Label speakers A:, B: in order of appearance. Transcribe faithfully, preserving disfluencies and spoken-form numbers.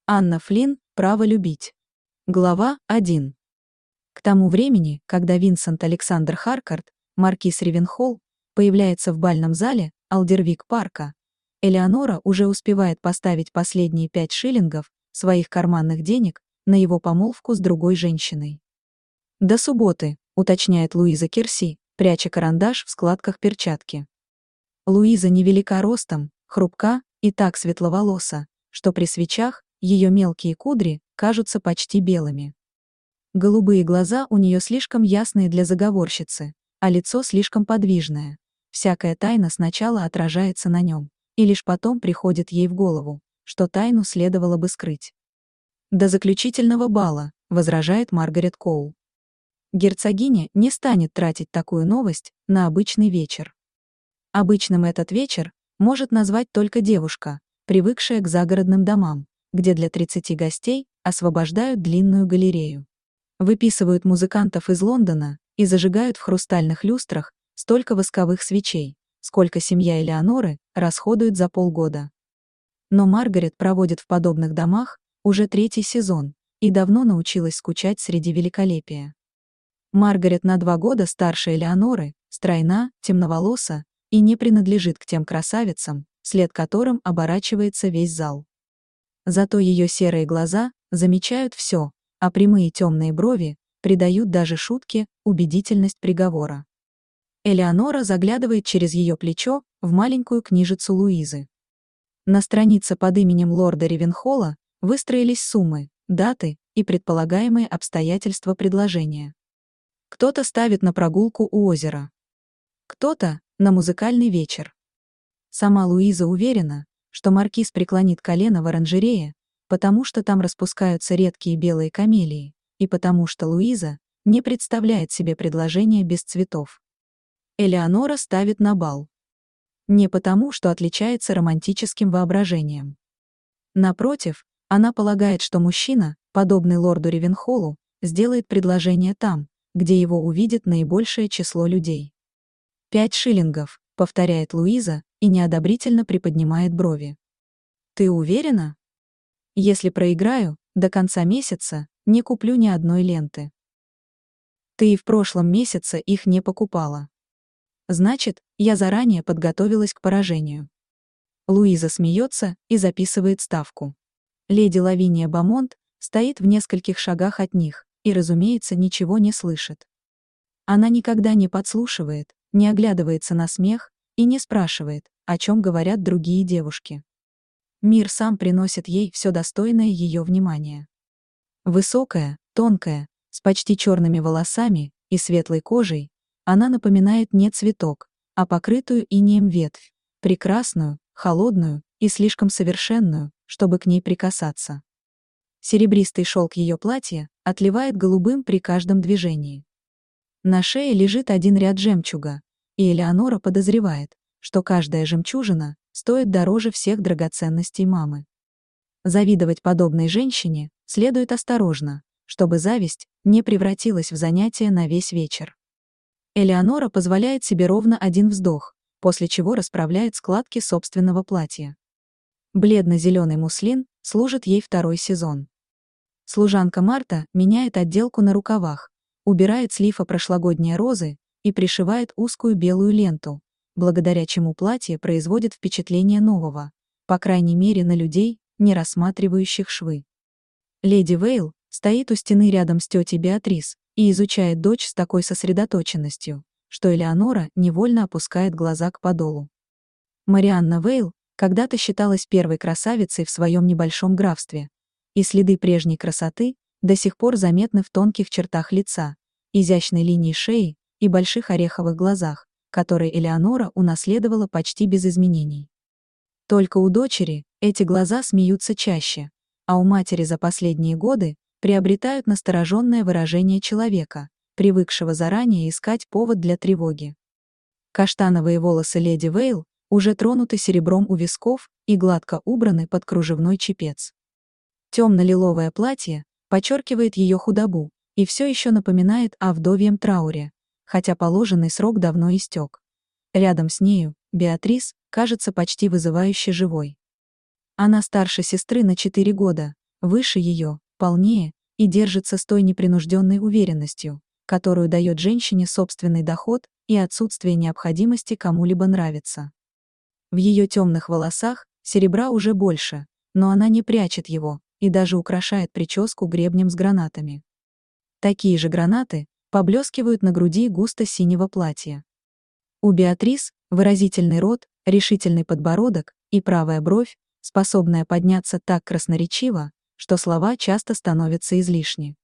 A: Анна Флинн «Право любить». Глава один. К тому времени, когда Винсент Александр Харкарт, маркиз Ривенхолл, появляется в бальном зале Алдервик-парка, Элеонора уже успевает поставить последние пять шиллингов своих карманных денег на его помолвку с другой женщиной. «До субботы», — уточняет Луиза Кирси, пряча карандаш в складках перчатки. Луиза невелика ростом, хрупка и так светловолоса, что при свечах ее мелкие кудри кажутся почти белыми. Голубые глаза у нее слишком ясные для заговорщицы, а лицо слишком подвижное. Всякая тайна сначала отражается на нем, и лишь потом приходит ей в голову, что тайну следовало бы скрыть. «До заключительного бала», — возражает Маргарет Коул. Герцогиня не станет тратить такую новость на обычный вечер. Обычным этот вечер может назвать только девушка, привыкшая к загородным домам, где для тридцати гостей освобождают длинную галерею. Выписывают музыкантов из Лондона и зажигают в хрустальных люстрах столько восковых свечей, сколько семья Элеоноры расходует за полгода. Но Маргарет проводит в подобных домах уже третий сезон и давно научилась скучать среди великолепия. Маргарет на два года старше Элеоноры, стройна, темноволоса и не принадлежит к тем красавицам, след которым оборачивается весь зал. Зато ее серые глаза замечают все, а прямые темные брови придают даже шутке убедительность приговора. Элеонора заглядывает через ее плечо в маленькую книжицу Луизы. На странице под именем лорда Ривенхолла выстроились суммы, даты и предполагаемые обстоятельства предложения. Кто-то ставит на прогулку у озера. Кто-то — на музыкальный вечер. Сама Луиза уверена, что маркиз преклонит колено в оранжерее, потому что там распускаются редкие белые камелии, и потому что Луиза не представляет себе предложение без цветов. Элеонора ставит на бал. Не потому, что отличается романтическим воображением. Напротив, она полагает, что мужчина, подобный лорду Ривенхоллу, сделает предложение там, где его увидит наибольшее число людей. «Пять шиллингов», — повторяет Луиза и неодобрительно приподнимает брови. «Ты уверена? Если проиграю, до конца месяца не куплю ни одной ленты. Ты и в прошлом месяце их не покупала. Значит, я заранее подготовилась к поражению». Луиза смеется и записывает ставку. Леди Лавиния Бамонт стоит в нескольких шагах от них и, разумеется, ничего не слышит. Она никогда не подслушивает, не оглядывается на смех и не спрашивает, о чем говорят другие девушки. Мир сам приносит ей все достойное ее внимания. Высокая, тонкая, с почти черными волосами и светлой кожей, она напоминает не цветок, а покрытую инеем ветвь, прекрасную, холодную и слишком совершенную, чтобы к ней прикасаться. Серебристый шелк ее платья отливает голубым при каждом движении. На шее лежит один ряд жемчуга, и Элеонора подозревает, что каждая жемчужина стоит дороже всех драгоценностей мамы. Завидовать подобной женщине следует осторожно, чтобы зависть не превратилась в занятие на весь вечер. Элеонора позволяет себе ровно один вздох, после чего расправляет складки собственного платья. Бледно-зеленый муслин служит ей второй сезон. Служанка Марта меняет отделку на рукавах, убирает с лифа прошлогодние розы и пришивает узкую белую ленту, благодаря чему платье производит впечатление нового, по крайней мере на людей, не рассматривающих швы. Леди Вейл стоит у стены рядом с тетей Беатрис и изучает дочь с такой сосредоточенностью, что Элеонора невольно опускает глаза к подолу. Марианна Вейл когда-то считалась первой красавицей в своем небольшом графстве, и следы прежней красоты до сих пор заметны в тонких чертах лица, изящной линии шеи и больших ореховых глазах, которые Элеонора унаследовала почти без изменений. Только у дочери эти глаза смеются чаще, а у матери за последние годы приобретают настороженное выражение человека, привыкшего заранее искать повод для тревоги. Каштановые волосы леди Вейл уже тронуты серебром у висков и гладко убраны под кружевной чепец. Темно-лиловое платье подчеркивает ее худобу и все еще напоминает о вдовьем трауре, хотя положенный срок давно истек. Рядом с нею Беатрис кажется почти вызывающе живой. Она старше сестры на четыре года, выше ее, полнее, и держится с той непринужденной уверенностью, которую дает женщине собственный доход и отсутствие необходимости кому-либо нравиться. В ее темных волосах серебра уже больше, но она не прячет его и даже украшает прическу гребнем с гранатами. Такие же гранаты поблескивают на груди густо-синего платья. У Беатрис выразительный рот, решительный подбородок и правая бровь, способная подняться так красноречиво, что слова часто становятся излишни.